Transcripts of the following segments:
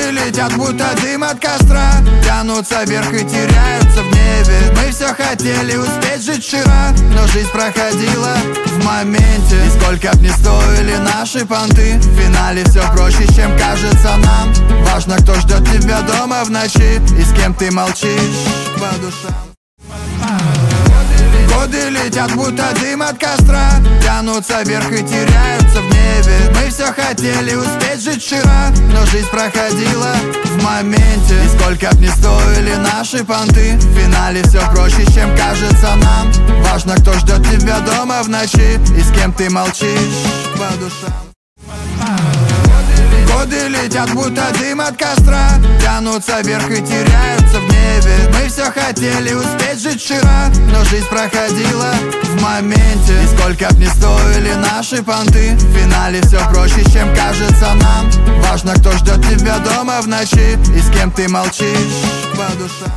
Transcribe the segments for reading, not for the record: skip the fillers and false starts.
Годы летят, будто дым от костра, тянутся вверх и теряются в небе. Мы все хотели успеть жить вчера, но жизнь проходила в моменте. И сколько б ни стоили наши понты, в финале все проще, чем кажется нам. Важно, кто ждет тебя дома в ночи и с кем ты молчишь по душам. Годы летят, будто дым от костра, тянутся вверх и теряются в небе. Мы все хотели успеть жить вчера, но жизнь проходила в моменте. И сколько б ни стоили наши понты, в финале все проще, чем кажется нам. Важно, кто ждет тебя дома в ночи и с кем ты молчишь по душам. Годы летят, будто дым от костра, тянутся вверх и теряются в небе. Мы все хотели успеть жить вчера, но жизнь проходила в моменте. И сколько б ни стоили наши понты, в финале все проще, чем кажется нам. Важно, кто ждет тебя дома в ночи и с кем ты молчишь по душам.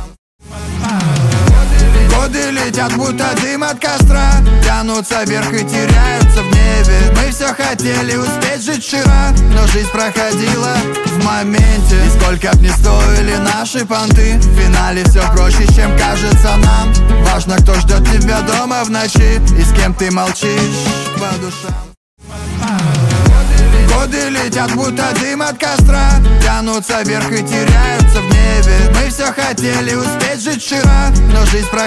Годы летят, будто дым от костра, тянутся вверх и теряются в небе. Мы все хотели успеть жить вчера, но жизнь проходила в моменте. И сколько б ни стоили наши понты, в финале все проще, чем кажется нам. Важно, кто ждет тебя дома в ночи и с кем ты молчишь по душам. Годы летят, будто дым от костра, тянутся вверх и теряются в небе. Мы все хотели успеть жить вчера, но жизнь проходила